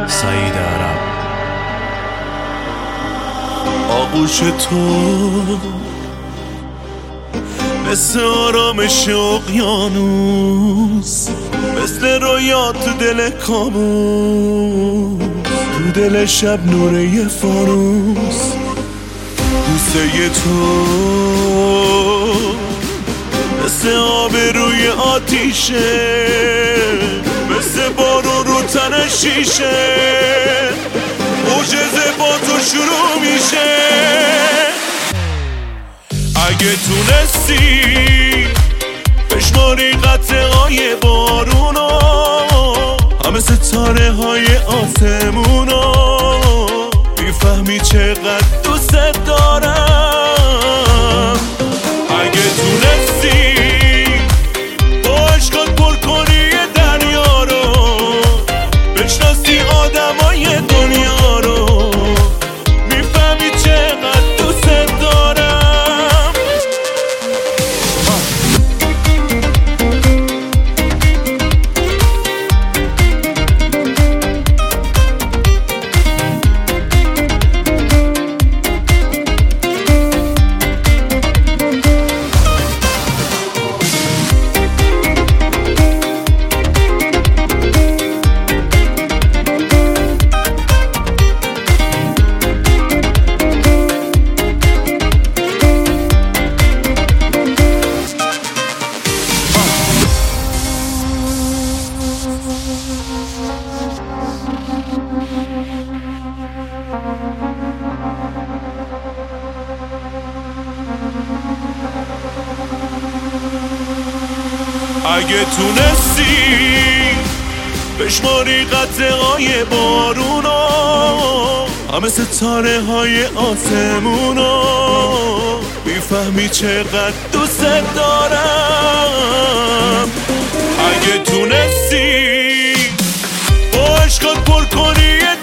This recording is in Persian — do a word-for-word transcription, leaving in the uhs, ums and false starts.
سعید عرب. آغوش تو مثل آرامش اقیانوس، مثل رویا تو دل کابوس، تو دل شب نوره یه فانوس. بوسه تو مثل آب روی آتیشه، مثل بارون رو تن شیشه، معجزه با تو شروع میشه. اگه تونستی بشماری قطره‌های بارونو، همه ستاره های آسمونو، میفهمی چقدر دوست دارم. اگه تونستی با عشقات پر کنی دریا رو، بشناسی آدمای دنیا رو، میفهمی چقدر دوست دارم. اگه تونستی بشماری قطره‌های بارونو، همه ستاره های آسمونو، میفهمی چقدر دوست دارم. اگه تونستی با عشقات پر کنی